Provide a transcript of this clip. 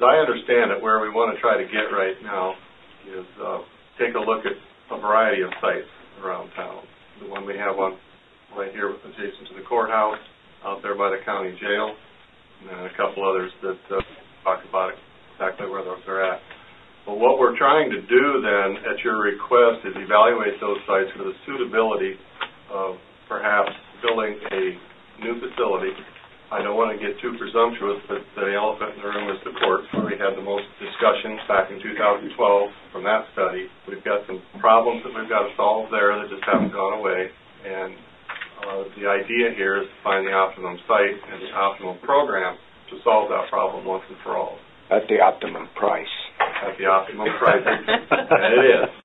as I understand it, where we want to try to get right now is take a look at a variety of sites around town. The one we have on right here adjacent to the courthouse, out there by the county jail, and then a couple others that talk about exactly where those are at. But what we're trying to do then, at your request, is evaluate those sites for the suitability of perhaps building a new facility. I don't want to get too presumptuous, but the elephant in the room is the courts, where we had the most discussion back in 2012 from that study. We've got some problems that we've got to solve there that just haven't gone away, and the idea here is to find the optimum site and the optimum program to solve that problem once and for all. At the optimum price. At the optimum price. And it is.